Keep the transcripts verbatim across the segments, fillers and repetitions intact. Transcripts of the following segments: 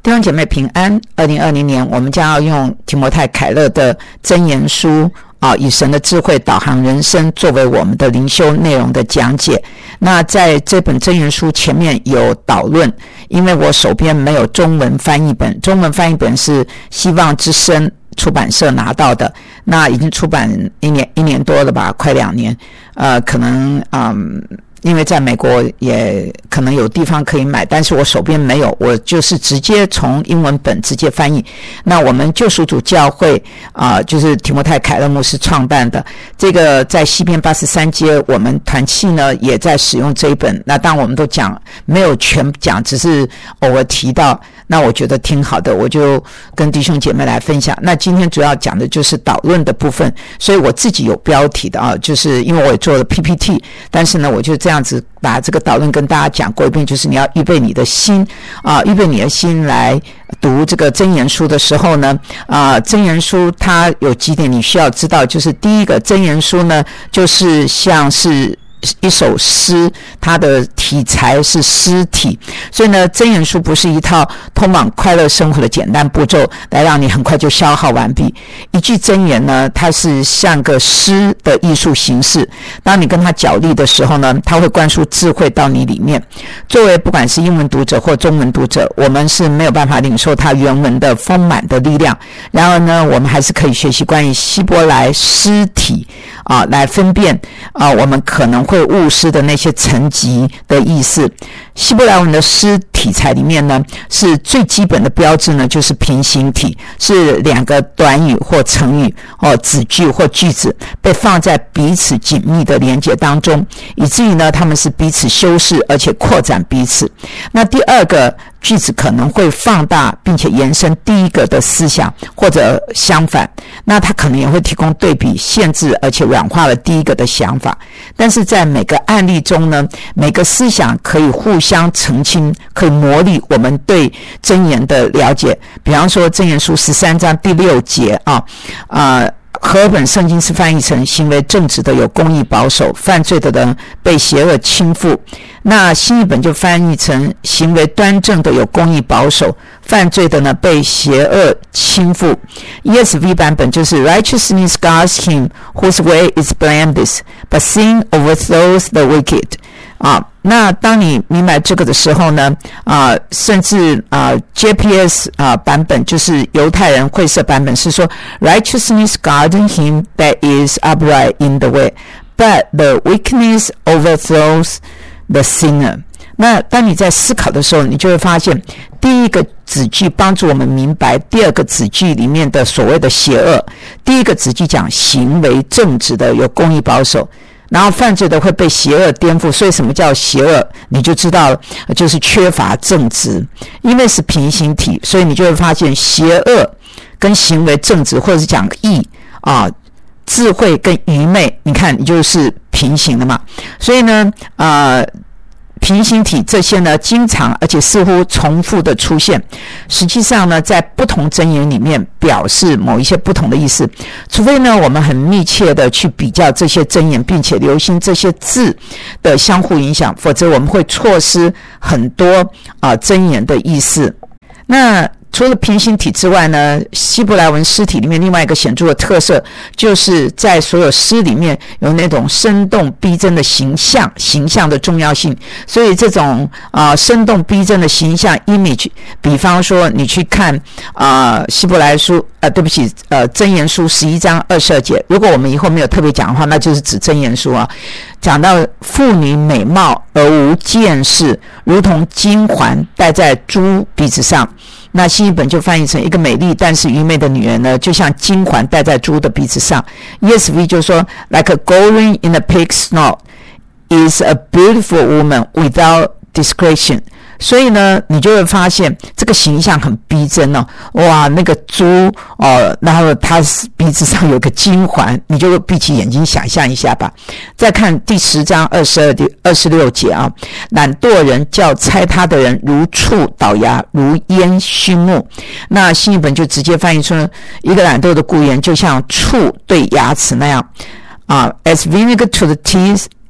弟兄姐妹平安。二零二零年我们将要用提摩太凯勒的箴言书啊，以神的智慧导航人生作为我们的灵修内容的讲解。那在这本箴言书前面有导论，因为我手边没有中文翻译本，中文翻译本是希望之声出版社拿到的，那已经出版一年一年多了吧，快两年。呃，可能嗯。因为在美国也可能有地方可以买，但是我手边没有，我就是直接从英文本直接翻译。那我们救赎主教会啊、呃，就是提摩太凯勒牧师创办的这个，在西边八十三街，我们团契呢也在使用这一本。那当我们都讲没有全讲，只是偶尔提到，那我觉得挺好的，我就跟弟兄姐妹来分享。那今天主要讲的就是导论的部分，所以我自己有标题的啊，就是因为我也做了 P P T， 但是呢，我就这样这样子把这个导论跟大家讲过一遍，就是你要预备你的心啊，预备你的心来读这个箴言书的时候呢，啊，箴言书它有几点你需要知道，就是第一个，箴言书呢就是像是一首诗，它的题材是诗体，所以呢，箴言书不是一套通往快乐生活的简单步骤，来让你很快就消耗完毕。一句箴言呢，它是像个诗的艺术形式，当你跟它角力的时候呢，它会灌输智慧到你里面。作为不管是英文读者或中文读者，我们是没有办法领受它原文的丰满的力量，然而呢，我们还是可以学习关于希伯来诗体啊，来分辨啊，我们可能会误失的那些层级的意思。希伯来文的诗体裁里面呢，是最基本的标志呢，就是平行体，是两个短语或成语或子句或句子被放在彼此紧密的连结当中，以至于呢，他们是彼此修饰而且扩展彼此。那第二个句子可能会放大并且延伸第一个的思想，或者相反，那它可能也会提供对比、限制而且软化了第一个的想法。但是在每个案例中呢，每个思想可以互相澄清，可以磨砺我们对箴言的了解。比方说箴言书十三章第六节啊，呃和合本圣经是翻译成行为正直的有公义保守，犯罪的人被邪恶倾覆。那新译本就翻译成行为端正的有公义保守，犯罪的呢被邪恶倾覆。E S V 版本就是 Righteousness guards him whose way is blameless, but sin overthrows the wicked。啊，那当你明白这个的时候呢，啊，甚至啊 J P S 啊版本就是犹太人晦涩版本是说 Righteousness guarding him that is upright in the way, but the wickedness overthrows the sinner。那当你在思考的时候，你就会发现，第一个子句帮助我们明白第二个子句里面的所谓的邪恶。第一个子句讲行为正直的有公义保守，然后犯罪的会被邪恶颠覆。所以什么叫邪恶，你就知道了，就是缺乏正直。因为是平行体，所以你就会发现邪恶跟行为正直，或者是讲义啊，智慧跟愚昧，你看你就是平行的嘛。所以呢呃平行体这些呢，经常而且似乎重复的出现，实际上呢，在不同箴言里面表示某一些不同的意思。除非呢，我们很密切的去比较这些箴言，并且留心这些字的相互影响，否则我们会错失很多啊、呃、箴言的意思。那除了平行体之外呢，希伯来文诗体里面另外一个显著的特色，就是在所有诗里面有那种生动逼真的形象，形象的重要性。所以这种啊、呃、生动逼真的形象 image， 比方说你去看啊、呃、希伯来书呃对不起呃箴言书十一章二十二节，如果我们以后没有特别讲的话，那就是指箴言书啊。讲到妇女美貌而无见识，如同金环戴在猪鼻子上。那新译本就翻译成一个美丽但是愚昧的女人呢，就像金环戴在猪的鼻子上。E S V 就说 Like a gold ring in a pig's snout is a beautiful woman without discretion。所以呢，你就会发现这个形象很逼真哦，哇，那个猪哦，然后它鼻子上有个金环，你就闭起眼睛想象一下吧。再看第十章二十二、二十六节啊，懒惰人叫猜他的人如畜倒牙，如烟熏目。那新译本就直接翻译出一个懒惰的雇员，就像畜对牙齿那样啊 ，as vinegar to the teeth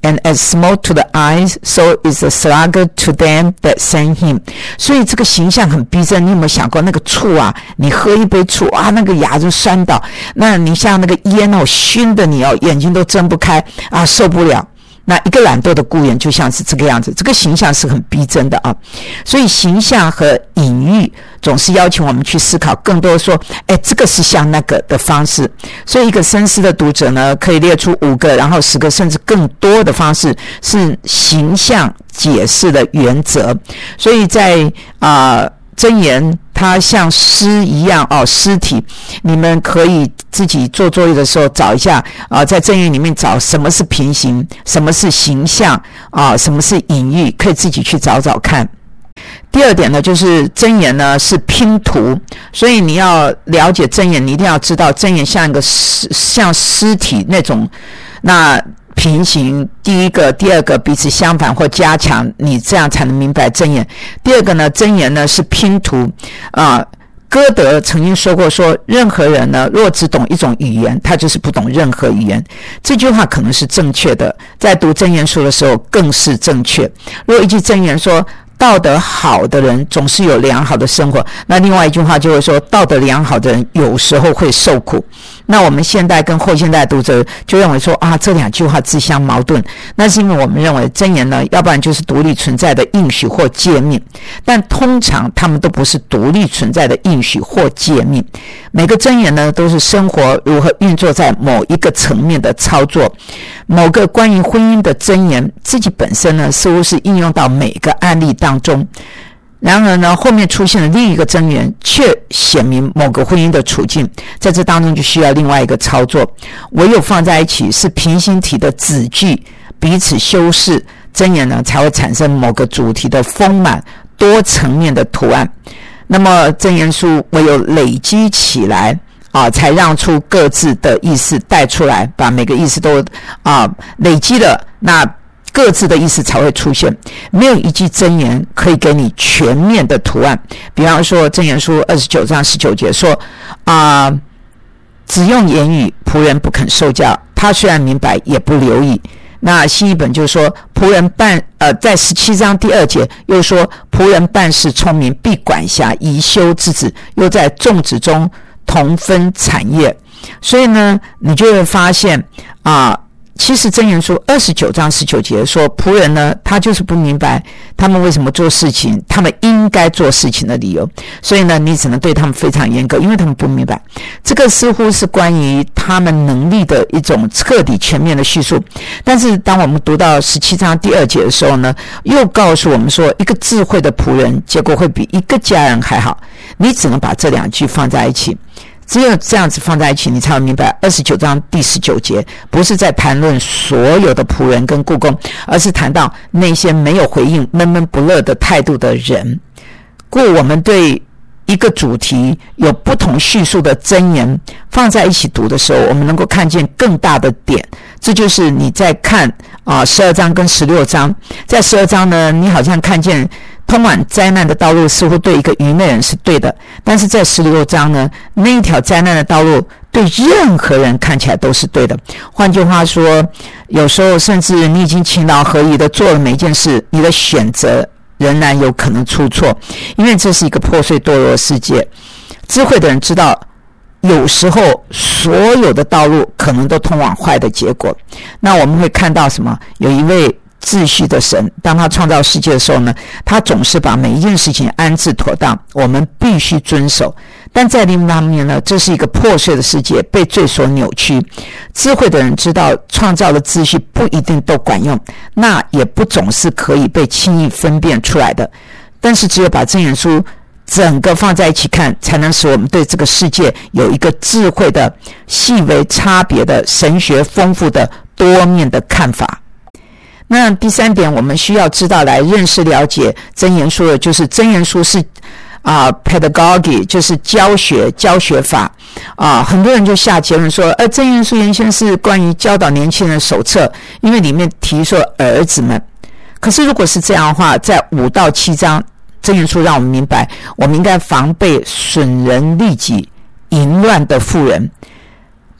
And as small to the eyes, so is the sluggard to them that send him. 所以这个形象很逼真。你有没有想过那个醋啊？你喝一杯醋啊，那个牙就酸倒。那你像那个烟哦，熏的你哦，眼睛都睁不开啊，受不了。那一个懒惰的雇员就像是这个样子，这个形象是很逼真的啊。所以形象和隐喻总是邀请我们去思考更多说，哎，这个是像那个的方式。所以一个深思的读者呢，可以列出五个，然后十个甚至更多的方式是形象解释的原则。所以在啊、呃、箴言它像诗一样哦，诗体，你们可以自己做作业的时候找一下啊、呃，在箴言里面找什么是平行，什么是形象啊、呃，什么是隐喻，可以自己去找找看。第二点呢，就是箴言呢是拼图，所以你要了解箴言，你一定要知道箴言像一个诗，像诗体那种，那平行，第一个第二个彼此相反或加强，你这样才能明白箴言。第二个呢，箴言呢是拼图啊、呃。歌德曾经说过说，任何人呢若只懂一种语言，他就是不懂任何语言。这句话可能是正确的，在读箴言书的时候更是正确。如果一句箴言说道德好的人总是有良好的生活，那另外一句话就会说道德良好的人有时候会受苦。那我们现代跟后现代读者就认为说啊，这两句话自相矛盾，那是因为我们认为箴言呢，要不然就是独立存在的应许或诫命，但通常他们都不是独立存在的应许或诫命。每个箴言呢，都是生活如何运作在某一个层面的操作。某个关于婚姻的箴言自己本身呢，似乎是应用到每个案例当中，然而呢，后面出现了另一个箴言，却显明某个婚姻的处境，在这当中就需要另外一个操作。唯有放在一起，是平行体的子句彼此修饰，箴言呢才会产生某个主题的丰满多层面的图案。那么箴言书唯有累积起来啊，才让出各自的意思带出来，把每个意思都啊累积了，那各自的意思才会出现。没有一句箴言可以给你全面的图案。比方说箴言书二十九章十九节说啊，只用言语，仆人不肯受教，他虽然明白也不留意。那新译本就说仆人办呃，在十七章第二节又说仆人办事聪明，必管辖贻修之子，又在众子中同分产业。所以呢，你就会发现啊，其实箴言书二十九章十九节说仆人呢，他就是不明白他们为什么做事情，他们应该做事情的理由，所以呢，你只能对他们非常严格，因为他们不明白。这个似乎是关于他们能力的一种彻底全面的叙述。但是当我们读到十七章第二节的时候呢，又告诉我们说，一个智慧的仆人结果会比一个家人还好。你只能把这两句放在一起，只有这样子放在一起，你才会明白二十九章第十九节不是在谈论所有的仆人跟雇工，而是谈到那些没有回应闷闷不乐的态度的人。故我们对一个主题有不同叙述的箴言放在一起读的时候，我们能够看见更大的点。这就是你在看啊十二章跟十六章。在十二章呢，你好像看见通往灾难的道路似乎对一个愚昧人是对的，但是在十六章呢，那一条灾难的道路对任何人看起来都是对的。换句话说，有时候甚至你已经勤劳合宜的做了每一件事，你的选择仍然有可能出错，因为这是一个破碎堕落的世界。智慧的人知道，有时候所有的道路可能都通往坏的结果。那我们会看到什么？有一位秩序的神，当他创造世界的时候呢，他总是把每一件事情安置妥当，我们必须遵守。但在另一方面呢，这是一个破碎的世界，被罪所扭曲。智慧的人知道，创造的秩序不一定都管用，那也不总是可以被轻易分辨出来的。但是只有把箴言书整个放在一起看，才能使我们对这个世界有一个智慧的、细微差别的、神学丰富的、多面的看法。那第三点，我们需要知道来认识了解箴言书的，就是箴言书是啊、呃、pedagogy， 就是教学教学法啊、呃。很多人就下结论说，呃，箴言书原先是关于教导年轻人的手册，因为里面提说儿子们。可是如果是这样的话，在五到七章箴言书让我们明白，我们应该防备损人利己、淫乱的妇人。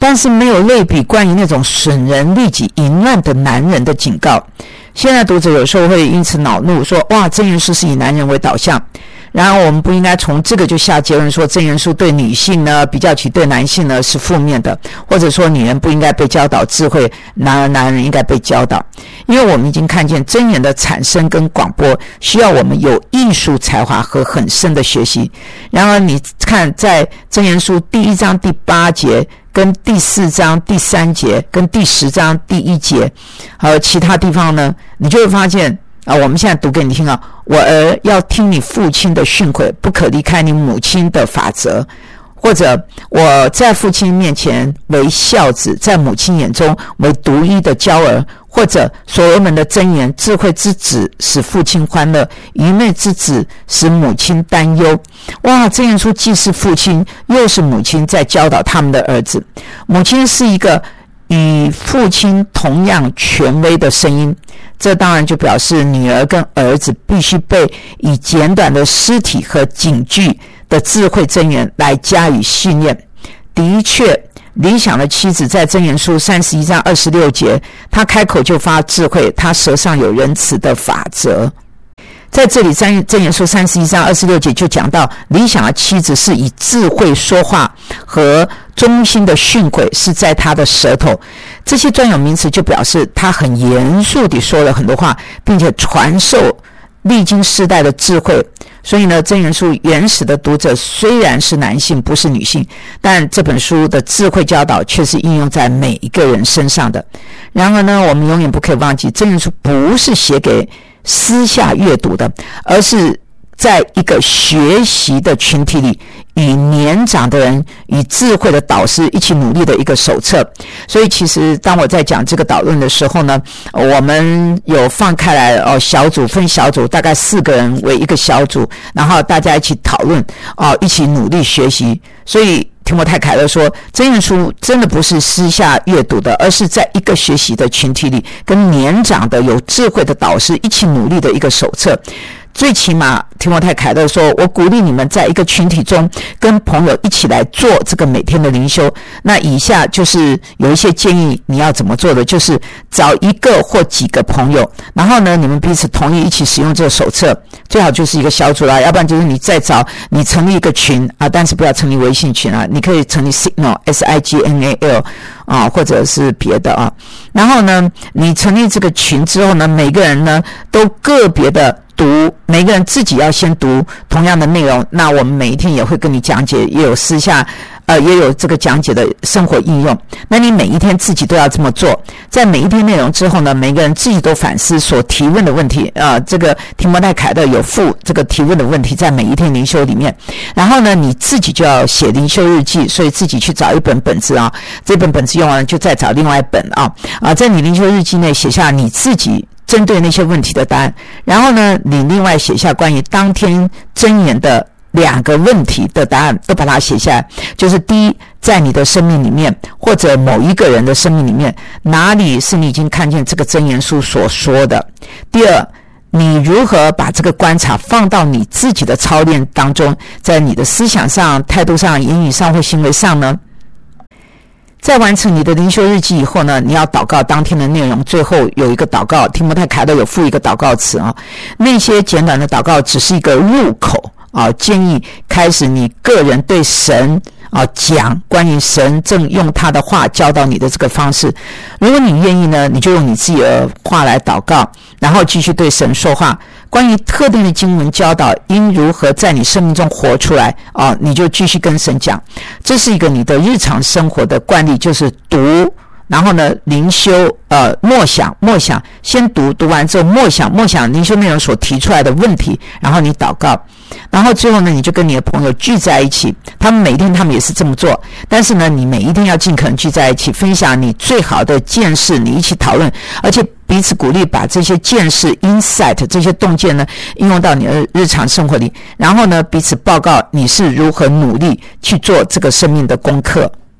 但是没有类比关于那种损人利己淫乱的男人的警告。现在读者有时候会因此恼怒，说哇，箴言书是以男人为导向，然后我们不应该从这个就下结论说箴言书对女性呢比较起对男性呢是负面的，或者说女人不应该被教导智慧，男人男人应该被教导。因为我们已经看见箴言的产生跟广播需要我们有艺术才华和很深的学习。然而你看在箴言书第一章第八节跟第四章第三节跟第十章第一节还有其他地方呢，你就会发现啊，我们现在读给你听啊，我儿要听你父亲的训诲，不可离开你母亲的法则。或者我在父亲面前为孝子，在母亲眼中为独一的娇儿。或者所罗门的箴言，智慧之子使父亲欢乐，愚昧之子使母亲担忧。哇，箴言书既是父亲又是母亲在教导他们的儿子。母亲是一个与父亲同样权威的声音，这当然就表示女儿跟儿子必须被以简短的诗体和警句的智慧箴言来加以训练。的确，理想的妻子在箴言书三十一章二十六节，她开口就发智慧，她舌上有仁慈的法则。在这里箴言书三十一章二十六节就讲到，理想的妻子是以智慧说话和忠心的训诲是在她的舌头。这些专有名词就表示她很严肃地说了很多话，并且传授历经世代的智慧。所以呢，箴言书原始的读者虽然是男性不是女性，但这本书的智慧教导却是应用在每一个人身上的。然而呢，我们永远不可以忘记，箴言书不是写给私下阅读的，而是在一个学习的群体里，与年长的人与智慧的导师一起努力的一个手册。所以其实当我在讲这个导论的时候呢，我们有放开来哦，小组分小组，大概四个人为一个小组，然后大家一起讨论哦，一起努力学习。所以提摩太凯勒说，箴言书真的不是私下阅读的，而是在一个学习的群体里，跟年长的有智慧的导师一起努力的一个手册。最起码提摩太凯勒说，我鼓励你们在一个群体中跟朋友一起来做这个每天的灵修。那以下就是有一些建议你要怎么做的，就是找一个或几个朋友，然后呢你们彼此同意一起使用这个手册，最好就是一个小组啦，要不然就是你再找你成立一个群啊，但是不要成立微信群啊，你可以成立 Signal S I G N A L 啊，或者是别的啊。然后呢你成立这个群之后呢，每个人呢都个别的读，每个人自己要先读同样的内容，那我们每一天也会跟你讲解，也有私下呃，也有这个讲解的生活应用。那你每一天自己都要这么做，在每一篇内容之后呢，每个人自己都反思所提问的问题啊、呃，这个提摩太凯勒有附这个提问的问题在每一天灵修里面。然后呢你自己就要写灵修日记，所以自己去找一本本子啊，这本本子用完了就再找另外一本啊啊，在你灵修日记内写下你自己针对那些问题的答案，然后呢你另外写下关于当天箴言的两个问题的答案，都把它写下来。就是第一，在你的生命里面或者某一个人的生命里面，哪里是你已经看见这个箴言书所说的。第二，你如何把这个观察放到你自己的操练当中，在你的思想上、态度上、言语上或行为上呢？在完成你的灵修日记以后呢，你要祷告当天的内容，最后有一个祷告，提摩太凯勒有附一个祷告词啊。那些简短的祷告只是一个入口啊，建议开始你个人对神啊讲关于神正用他的话教导你的这个方式。如果你愿意呢，你就用你自己的话来祷告，然后继续对神说话。关于特定的经文教导应如何在你生命中活出来啊，你就继续跟神讲。这是一个你的日常生活的惯例，就是读，然后呢灵修呃默想默想，先读，读完之后默想默想灵修内容所提出来的问题，然后你祷告，然后最后呢你就跟你的朋友聚在一起，他们每一天他们也是这么做，但是呢你每一天要尽可能聚在一起，分享你最好的见识，你一起讨论，而且彼此鼓励，把这些见识 insight 这些洞见呢应用到你的日常生活里，然后呢彼此报告你是如何努力去做这个生命的功课。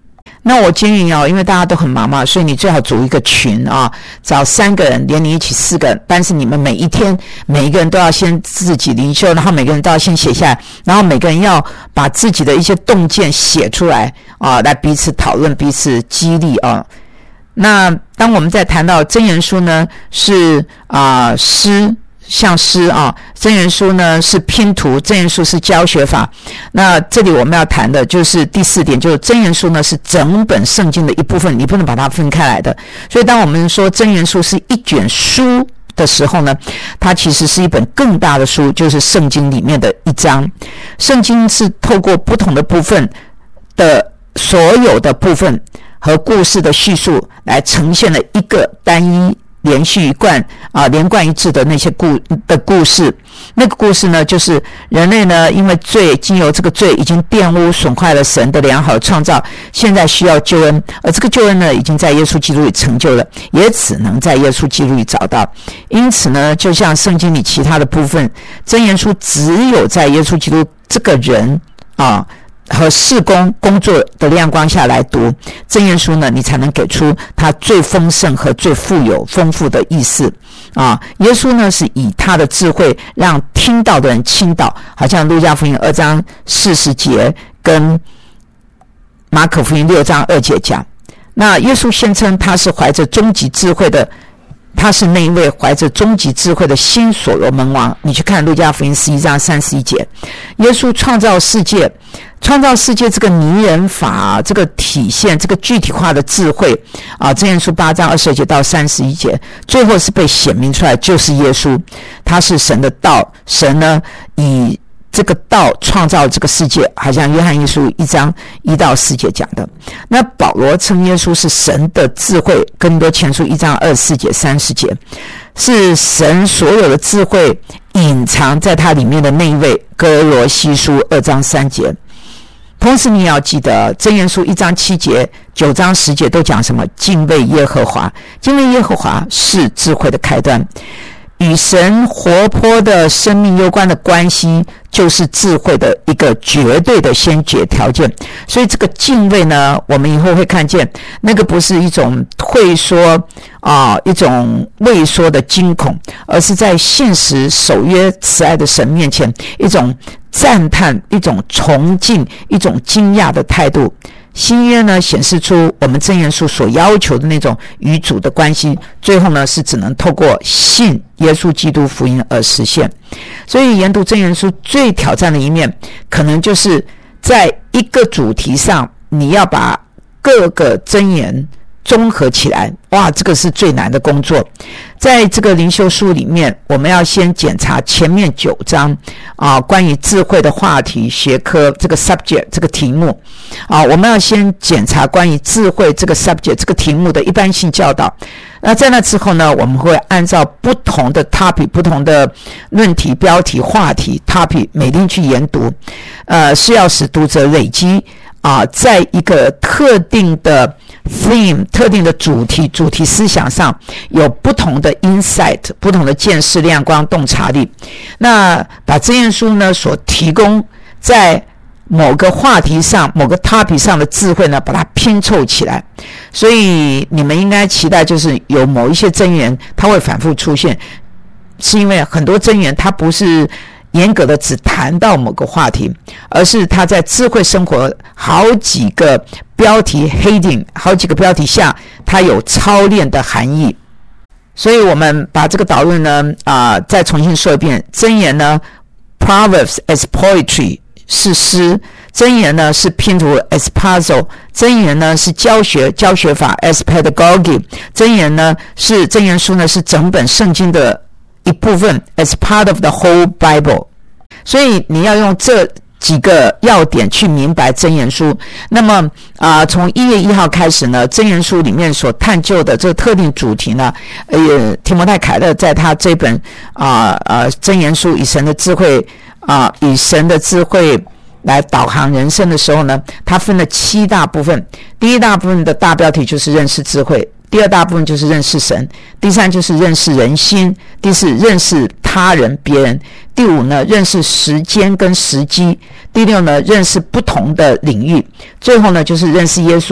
那我建议哦，因为大家都很忙嘛，所以你最好组一个群啊，找三个人连你一起四个人，但是你们每一天每一个人都要先自己灵修，然后每个人都要先写下来，然后每个人要把自己的一些洞见写出来啊，来彼此讨论，彼此激励啊。那当我们在谈到箴言书呢，是啊、呃、诗。像诗啊，箴言书呢是拼图，箴言书是教学法。那这里我们要谈的就是第四点，就是箴言书呢是整本圣经的一部分，你不能把它分开来的。所以当我们说箴言书是一卷书的时候呢，它其实是一本更大的书，就是圣经里面的一章。圣经是透过不同的部分的所有的部分和故事的叙述来呈现了一个单一连续一贯啊，连贯一致的那些故的故事。那个故事呢，就是人类呢，因为罪，经由这个罪已经玷污损坏了神的良好创造，现在需要救恩，而这个救恩呢，已经在耶稣基督里成就了，也只能在耶稣基督里找到。因此呢，就像圣经里其他的部分，箴言书只有在耶稣基督这个人啊和事工工作的亮光下来读箴言书呢，你才能给出它最丰盛和最富有丰富的意思啊。耶稣呢是以他的智慧让听到的人倾倒，好像路加福音二章四十节跟马可福音六章二节讲。那耶稣宣称他是怀着终极智慧的，他是那一位怀着终极智慧的新所罗门王。你去看路加福音十一章三十一节，耶稣创造世界，创造世界这个拟人法，这个体现，这个具体化的智慧啊，箴言书八章二十二节到三十一节，最后是被显明出来，就是耶稣，他是神的道，神呢以这个道创造这个世界，好像约翰一书一章一到四节讲的。那保罗称耶稣是神的智慧，哥林多前书一章二十四节三十节，是神所有的智慧隐藏在他里面的那一位，哥罗西书二章三节。同时你也要记得箴言书一章七节九章十节都讲什么？敬畏耶和华，敬畏耶和华是智慧的开端。与神活泼的生命攸关的关系，就是智慧的一个绝对的先决条件。所以这个敬畏呢，我们以后会看见，那个不是一种退缩啊、呃，一种畏缩的惊恐，而是在现实守约慈爱的神面前，一种赞叹，一种崇敬，一种惊讶的态度。新约呢显示出我们箴言书所要求的那种与主的关系，最后呢是只能透过信耶稣基督福音而实现。所以研读箴言书最挑战的一面，可能就是在一个主题上，你要把各个箴言综合起来，哇，这个是最难的工作。在这个灵修书里面，我们要先检查前面九章啊，关于智慧的话题学科这个 subject 这个题目啊，我们要先检查关于智慧这个 subject 这个题目的一般性教导。那在那之后呢，我们会按照不同的 topic 不同的论题标题话题 topic 每天去研读，呃，是要使读者累积啊，在一个特定的 theme 特定的主题主题思想上有不同的 insight 不同的见识亮光洞察力。那把箴言书呢所提供在某个话题上某个 topic 上的智慧呢，把它拼凑起来。所以你们应该期待，就是有某一些箴言它会反复出现，是因为很多箴言它不是严格的只谈到某个话题，而是他在智慧生活好几个标题 heading 好几个标题下，它有操练的含义。所以我们把这个导论呢啊、呃、再重新说一遍。箴言呢 Proverbs as poetry 是诗，箴言呢是拼图 as puzzle， 箴言呢是教学教学法 as pedagogy， 箴言呢是箴言书呢是整本圣经的一部分 as part of the whole Bible。 所以你要用这几个要点去明白箴言书。那么啊、呃，从一月一号开始呢，箴言书里面所探究的这个特定主题呢，呃，提摩太凯勒在他这本啊呃箴言书以神的智慧啊、呃、以神的智慧来导航人生的时候呢，他分了七大部分。第一大部分的大标题就是认识智慧，第二大部分就是认识神，第三就是认识人心，第四认识他人别人，第五呢认识时间跟时机，第六呢认识不同的领域，最后呢就是认识耶稣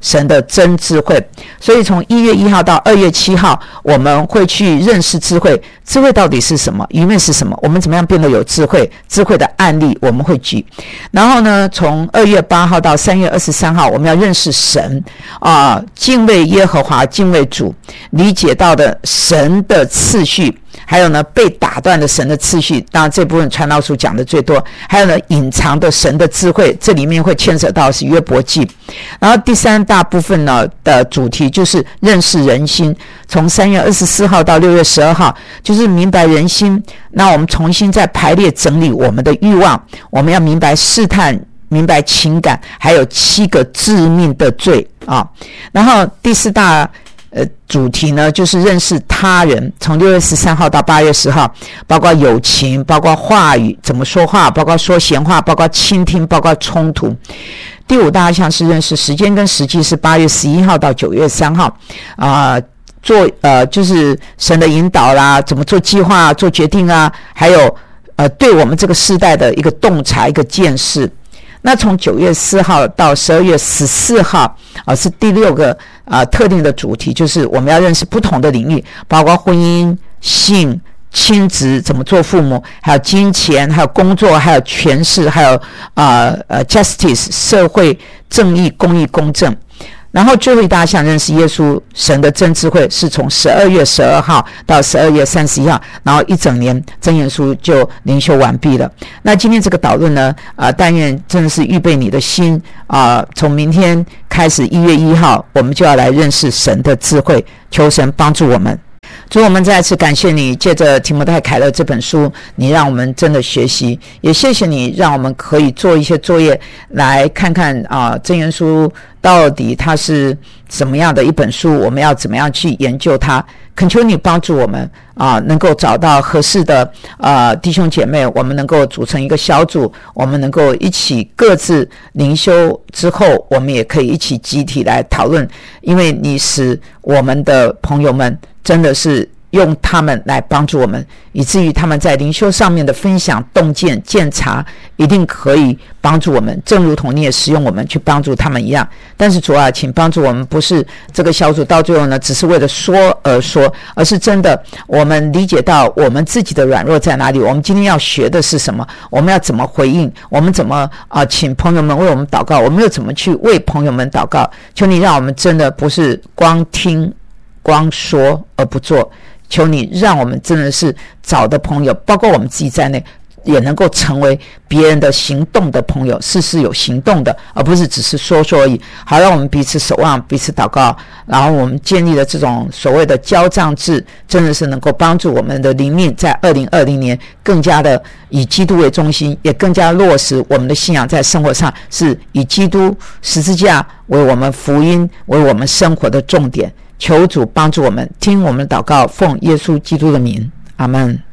神的真智慧。所以从一月一号到二月七号，我们会去认识智慧，智慧到底是什么，愚昧是什么，我们怎么样变得有智慧，智慧的案例我们会举。然后呢，从二月八号到三月二十三号，我们要认识神啊、呃，敬畏耶和华，敬畏主，理解到的神的次序，还有呢被打断的神的次序，当然这部分传道书讲的最多，还有呢隐藏的神的智慧，这里面会牵扯到是约伯记。然后第三大部分呢的主题就是认识人心，从三月二十四号到六月十二号，就是明白人心。那我们重新再排列整理我们的欲望，我们要明白试探，明白情感，还有七个致命的罪啊。然后第四大呃，主题呢就是认识他人，从六月十三号到八月十号，包括友情，包括话语怎么说话，包括说闲话，包括倾听，包括冲突。第五大项是认识时间跟时机，是八月十一号到九月三号啊、呃，做呃就是神的引导啦，怎么做计划、做决定啊，还有呃对我们这个世代的一个洞察、一个见识。那从九月四号到十二月十四号啊、呃，是第六个啊、呃、特定的主题，就是我们要认识不同的领域，包括婚姻、性、亲子，怎么做父母，还有金钱，还有工作，还有权势，还有呃呃 justice 社会正义、公义、公正。然后最后一大项认识耶稣神的真智慧，是从十二月十二号到十二月三十一号，然后一整年箴言书就灵修完毕了。那今天这个导论呢，啊、呃，但愿真的是预备你的心啊、呃，从明天开始一月一号，我们就要来认识神的智慧，求神帮助我们。主，我们再次感谢你，借着提摩太凯勒这本书，你让我们真的学习，也谢谢你让我们可以做一些作业，来看看啊，箴言书到底它是什么样的一本书，我们要怎么样去研究它。恳求你帮助我们啊，能够找到合适的呃弟兄姐妹，我们能够组成一个小组，我们能够一起各自灵修之后，我们也可以一起集体来讨论，因为你使我们的朋友们真的是用他们来帮助我们，以至于他们在灵修上面的分享、洞见、鉴察，一定可以帮助我们，正如同你也使用我们去帮助他们一样。但是主啊，请帮助我们，不是这个小组到最后呢，只是为了说而说，而是真的我们理解到我们自己的软弱在哪里，我们今天要学的是什么，我们要怎么回应，我们怎么啊、呃，请朋友们为我们祷告，我们又怎么去为朋友们祷告。求你让我们真的不是光听光说而不做，求你让我们真的是找的朋友，包括我们自己在内，也能够成为别人的行动的朋友，事事有行动的，而不是只是说说而已。好，让我们彼此守望，彼此祷告，然后我们建立的这种所谓的交账制，真的是能够帮助我们的灵命在二零二零年更加的以基督为中心，也更加落实我们的信仰在生活上是以基督十字架为我们福音，为我们生活的重点。求主帮助我们，听我们的祷告，奉耶稣基督的名，阿们。